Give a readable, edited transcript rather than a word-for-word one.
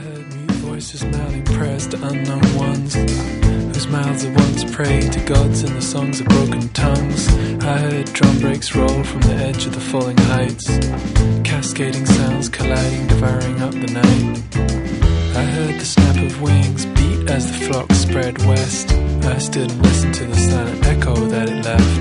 heard mute voices mouthing prayers to unknown ones, whose mouths had once prayed to gods in the songs of broken tongues. I heard drum breaks roll from the edge of the falling heights, cascading sounds colliding, devouring up the night. I heard the snap of wings beat as the flock spread west. I stood and listened to the silent echo that it left.